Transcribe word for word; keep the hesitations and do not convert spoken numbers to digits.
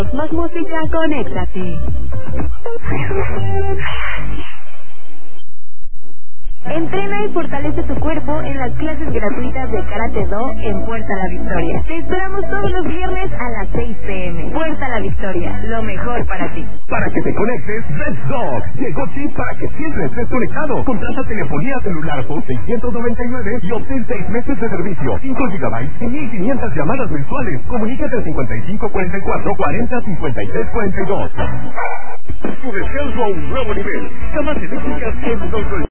Más música, conéctate. Entrena y fortalece tu cuerpo en las clases gratuitas de Karate Do en Puerta La Victoria. Te esperamos todos los viernes a las seis pe eme. Puerta La Victoria, lo mejor para ti. Para que te conectes, Red Dog. Llegó Chip para que siempre estés conectado. Contrata telefonía celular por seiscientos noventa y nueve y obtén seis meses de servicio, cinco gigabytes y mil quinientas llamadas mensuales. Comunícate al cincuenta y cinco cuarenta y cuatro cuarenta cincuenta y tres cuarenta y dos. Tu descanso a un nuevo nivel. Camas eléctricas en Don